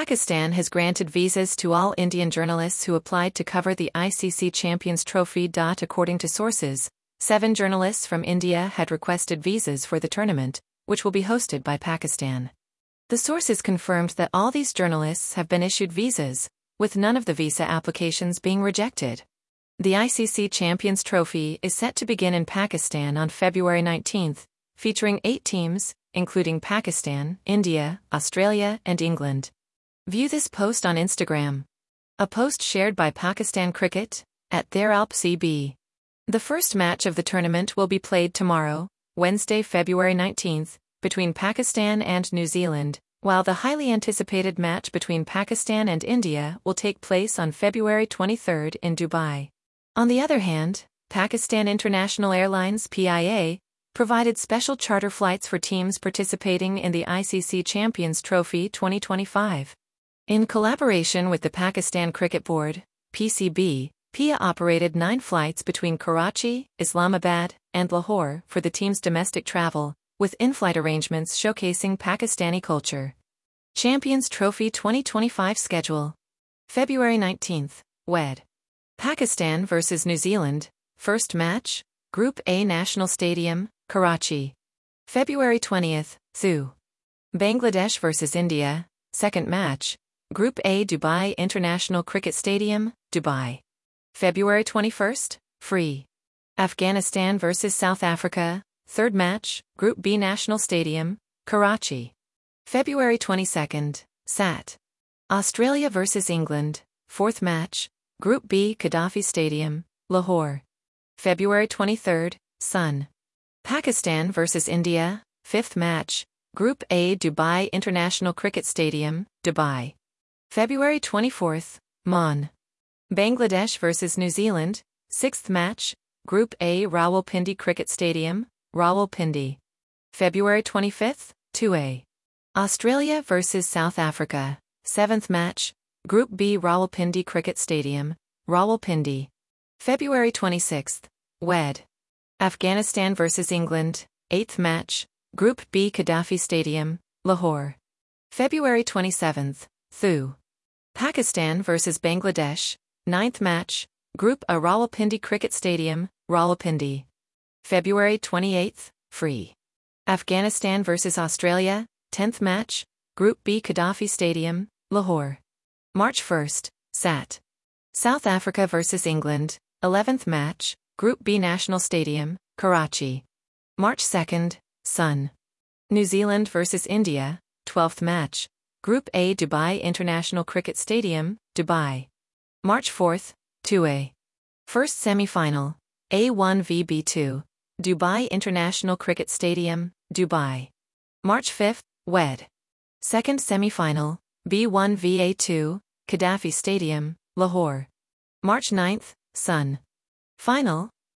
Pakistan has granted visas to all Indian journalists who applied to cover the ICC Champions Trophy. According to sources, 7 journalists from India had requested visas for the tournament, which will be hosted by Pakistan. The sources confirmed that all these journalists have been issued visas, with none of the visa applications being rejected. The ICC Champions Trophy is set to begin in Pakistan on February 19, featuring 8 teams, including Pakistan, India, Australia, and England. View this post on Instagram. A post shared by Pakistan Cricket, @theiralpcb. The first match of the tournament will be played tomorrow, Wednesday, February 19, between Pakistan and New Zealand, while the highly anticipated match between Pakistan and India will take place on February 23 in Dubai. On the other hand, Pakistan International Airlines (PIA) provided special charter flights for teams participating in the ICC Champions Trophy 2025. In collaboration with the Pakistan Cricket Board, PCB, PIA operated 9 flights between Karachi, Islamabad, and Lahore for the team's domestic travel, with in-flight arrangements showcasing Pakistani culture. Champions Trophy 2025 schedule. February 19, WED. Pakistan vs New Zealand, first match, Group A National Stadium, Karachi. February 20, THU. Bangladesh vs India, second match, Group A Dubai International Cricket Stadium, Dubai. February 21, free. Afghanistan vs South Africa, third match, Group B National Stadium, Karachi. February 22, SAT. Australia vs England, fourth match, Group B Gaddafi Stadium, Lahore. February 23, Sun. Pakistan vs India, fifth match, Group A Dubai International Cricket Stadium, Dubai. February 24, Mon. Bangladesh vs New Zealand, sixth match, Group A Rawalpindi Cricket Stadium, Rawalpindi. February 25, 2A. Australia vs South Africa, seventh match, Group B Rawalpindi Cricket Stadium, Rawalpindi. February 26, WED. Afghanistan vs England, eighth match, Group B Gaddafi Stadium, Lahore. February 27, THU. Pakistan vs Bangladesh, ninth match, Group A Rawalpindi Cricket Stadium, Rawalpindi. February 28, free. Afghanistan vs Australia, 10th match, Group B Gaddafi Stadium, Lahore. March 1, SAT. South Africa vs England, 11th match, Group B National Stadium, Karachi. March 2, Sun. New Zealand vs India, 12th match, Group A Dubai International Cricket Stadium, Dubai. March 4, 2A. First semi-final, A1 v B2, Dubai International Cricket Stadium, Dubai. March 5, WED. Second semi-final, B1 v A2, Gaddafi Stadium, Lahore. March 9, Sun. Final,